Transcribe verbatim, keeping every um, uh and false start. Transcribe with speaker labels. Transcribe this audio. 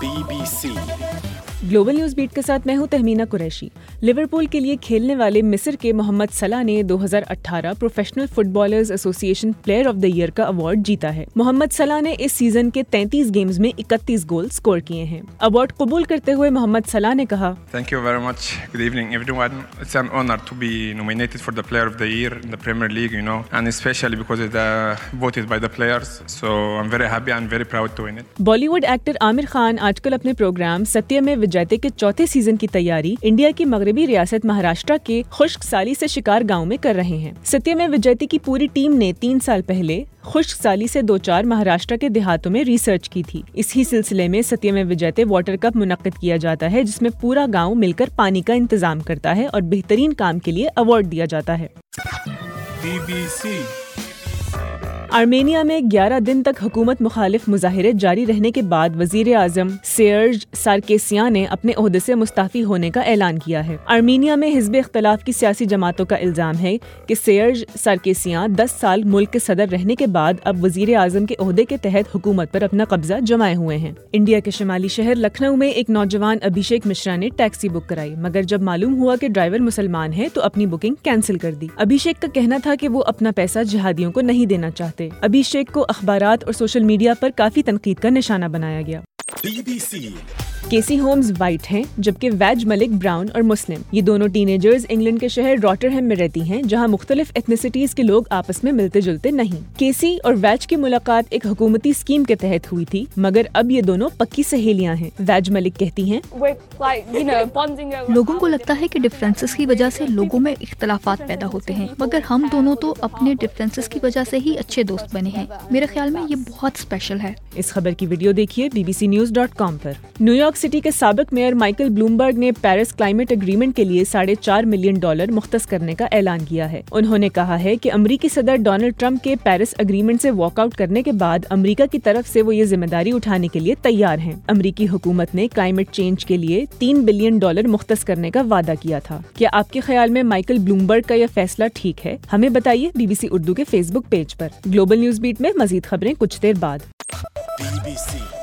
Speaker 1: Be B C
Speaker 2: global news beat کے ساتھ میں ہوں تہمینہ قریشی۔ لیورپول کے لیے کھیلنے والے مصر کے محمد صلاح نے دو ہزار اٹھارہ professional fit bowlers association player of the year کا ایوارڈ جیتا ہے۔ محمد صلاح نے اس سیزن کے تینتیس گیمز میں اکتیس گول سکور کیے ہیں۔ ایوارڈ قبول کرتے ہوئے محمد صلاح نے کہا،
Speaker 3: Thank you very much. Good evening everyone. It's an honor to be nominated for the player of the year in the Premier League, you know, and especially because it's uh, voted by the players. So I'm very happy and very proud to win it.
Speaker 2: Bollywood actor Aamir Khan آج کل اپنے programme ستیہ میں وجیتے کے چوتھے season کی تیاری India کی مغربی ریاست مہاراشٹرا کے خشک سالی سے شکار گاؤں میں کر رہے ہیں۔ ستیہ میں وجیتے کی پوری ٹیم نے تین سال پہلے خشک سالی سے دو چار مہاراشٹر کے دیہاتوں میں ریسرچ کی تھی۔ اسی سلسلے میں ستیہ میں وجیتے واٹر کپ منعقد کیا جاتا ہے، جس میں پورا گاؤں مل کر پانی کا انتظام کرتا ہے اور بہترین کام کے لیے ایوارڈ دیا جاتا ہے۔
Speaker 1: بی بی سی
Speaker 2: آرمینیا میں گیارہ دن تک حکومت مخالف مظاہرے جاری رہنے کے بعد وزیر اعظم سیرج سارکیسیان نے اپنے عہدے سے مستعفی ہونے کا اعلان کیا ہے۔ آرمینیا میں حزب اختلاف کی سیاسی جماعتوں کا الزام ہے کہ سیرج سارکیسیان دس سال ملک کے صدر رہنے کے بعد اب وزیر اعظم کے عہدے کے تحت حکومت پر اپنا قبضہ جمائے ہوئے ہیں۔ انڈیا کے شمالی شہر لکھنؤ میں ایک نوجوان ابھیشیک مشرا نے ٹیکسی بک کرائی، مگر جب معلوم ہوا کہ ڈرائیور مسلمان ہے تو اپنی بکنگ کینسل کر دی۔ ابھیشیک کا کہنا تھا کہ وہ اپنا پیسہ جہادیوں کو نہیں دینا چاہتے۔ ابھیشیک کو اخبارات اور سوشل میڈیا پر کافی تنقید کا نشانہ بنایا گیا۔
Speaker 1: بی بی سی
Speaker 2: کیسی ہومز وائٹ ہیں جبکہ ویج ملک براؤن اور مسلم۔ یہ دونوں ٹین ایجرز انگلینڈ کے شہر راٹرہم میں رہتی ہیں، جہاں مختلف ایتھنیسٹیز کے لوگ آپس میں ملتے جلتے نہیں۔ کیسی اور ویج کی ملاقات ایک حکومتی اسکیم کے تحت ہوئی تھی، مگر اب یہ دونوں پکی سہیلیاں ہیں۔ ویج ملک کہتی ہیں،
Speaker 4: لوگوں کو لگتا ہے کہ ڈفرینسز کی وجہ سے لوگوں میں اختلافات پیدا ہوتے ہیں، مگر ہم دونوں تو اپنے ڈفرینسز کی وجہ سے ہی اچھے دوست بنے ہیں۔ میرے خیال میں یہ بہت اسپیشل ہے۔
Speaker 2: اس خبر کی ویڈیو دیکھیے B B C news dot com پر۔ نیو یارک سٹی کے سابق میئر مائیکل بلومبرگ نے پیرس کلائمیٹ اگریمنٹ کے لیے ساڑھے چار ملین ڈالر مختص کرنے کا اعلان کیا ہے۔ انہوں نے کہا ہے کہ امریکی صدر ڈونلڈ ٹرمپ کے پیرس اگریمنٹ سے واک آؤٹ کرنے کے بعد امریکہ کی طرف سے وہ یہ ذمہ داری اٹھانے کے لیے تیار ہیں۔ امریکی حکومت نے کلائمیٹ چینج کے لیے تین بلین ڈالر مختص کرنے کا وعدہ کیا تھا۔ کیا آپ کے خیال میں مائیکل بلومبرگ کا یہ فیصلہ ٹھیک ہے؟ ہمیں بتائیے بی بی سی اردو کے فیس بک پیج پر۔ گلوبل نیوز بیٹ میں مزید خبریں کچھ دیر بعد۔
Speaker 1: Be B C